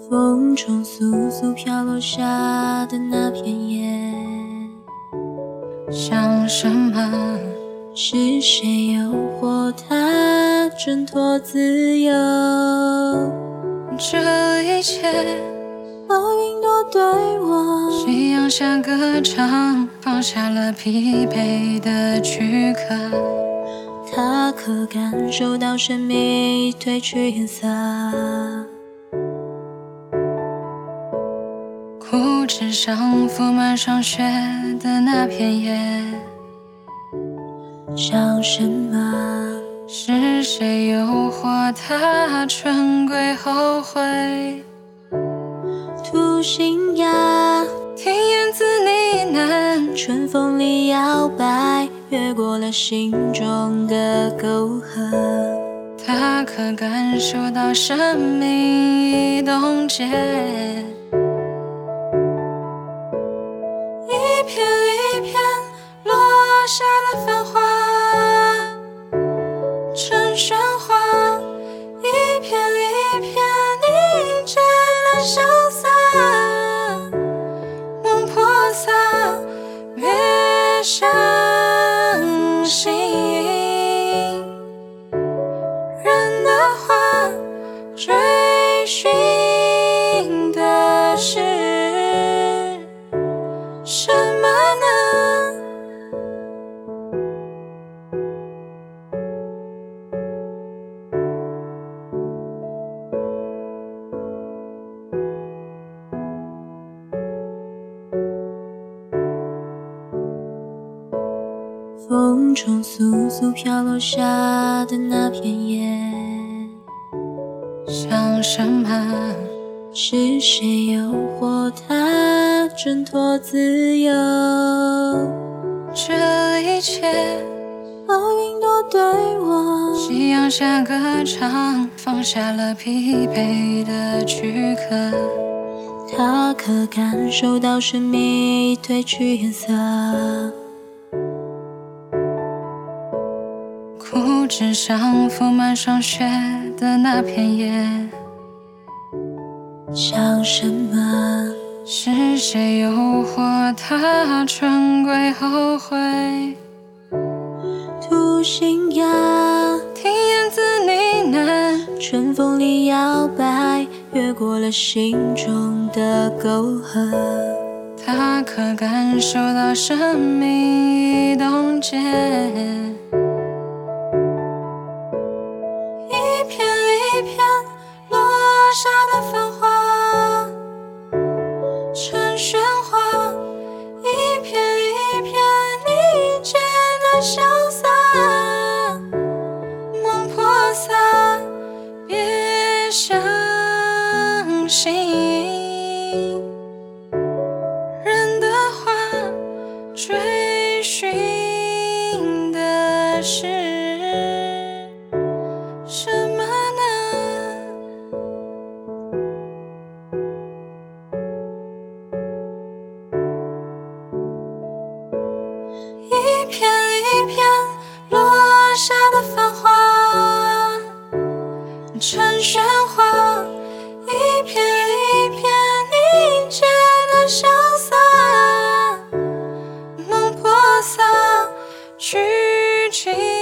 风中簌簌飘落下的那片叶， 想什么？ 是谁诱惑它挣脱自由？ 这一切， 云朵对我， 夕阳下歌唱，放下了疲惫的躯壳。 它可感受到生命已褪去颜色。 枯枝上覆满霜雪的那片叶， 想什么？ 是谁诱惑它春归后悔？ 吐信鸦， 听燕子呢喃， 春风里摇摆，越过了心中的沟壑。 它可感受到生命已冻结。 一片一片落下的繁华，成喧哗，一片一片凝结的潇洒。梦破洒，别伤心。人的话，追寻的是什么呢？风中簌簌飘落下的那片叶， 想什么？ 是谁诱惑它挣脱自由？ 这一切， 云朵对我， 夕阳下歌唱，放下了疲惫的躯壳。 它可感受到生命已褪去颜色。 枯枝上覆满霜雪的那片叶， 想什么？ 是谁诱惑它春归后悔？ 吐信鸦， 听燕子呢喃， 春风里摇摆，越过了心中的沟壑。 它可感受到生命已冻结。 一片一片落下的繁华，成喧哗，一片一片凝结的潇洒。梦破洒，别伤心。人的话，追寻的是什么呢？一片一片落下的繁华，成喧哗，一片一片凝结的潇洒。梦破洒，去尽